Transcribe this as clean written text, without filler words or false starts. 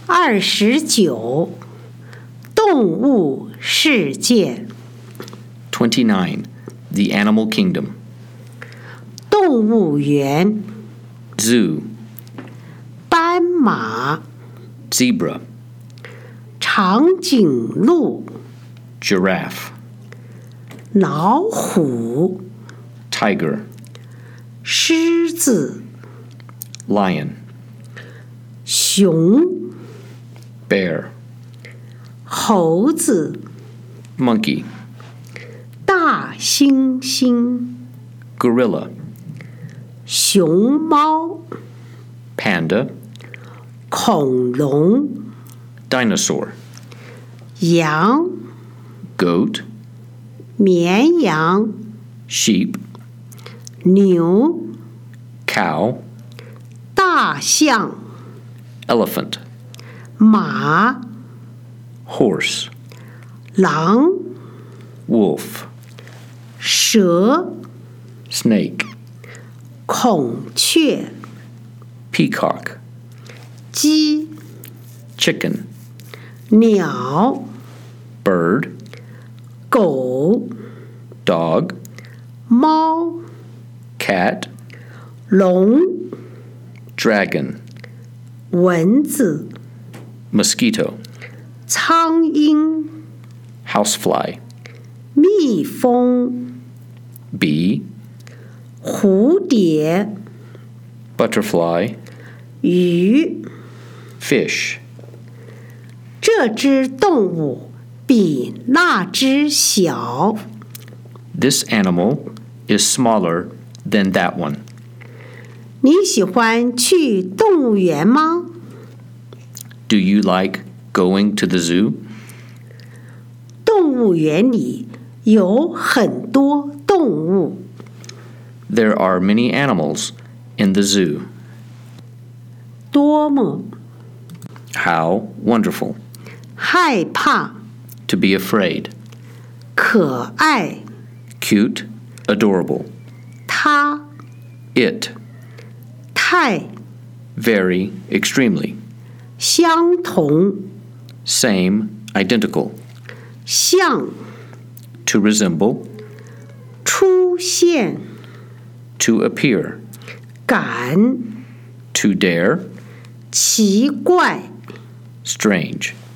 29动物世界 29. The Animal Kingdom. 动物园 Zoo. 斑马 Zebra. 长颈鹿 Giraffe. 老虎 Tiger. 狮子 Lion. 熊 Bear. 猴子 Monkey. 大猩猩 Gorilla. 熊猫 Panda. 恐龙 Dinosaur. 羊 Goat. 绵羊 Sheep. 牛 Cow. 大象 Elephant. 马 Horse. 狼 Wolf. 蛇 Snake. 孔雀 Peacock. 鸡 Chicken. 鸟 Bird. 狗 Dog. 猫 Cat. 龙 Dragon. 蚊子 Mosquito. 苍蝇 Housefly. 蜜蜂 Bee. 蝴蝶 Butterfly. 鱼 Fish. 这只动物比那只小 This animal is smaller than that one. 你喜欢去动物园吗？ Do you like going to the zoo? 动物园里有很多动物， There are many animals in the zoo. 多么 How wonderful. 害怕， To be afraid. 可爱， Cute. Adorable. 它 It. 太 Very. Extremely. 相同， Same. Identical. 像 To resemble. 出现， To appear. 敢 To dare. 奇怪。 Strange.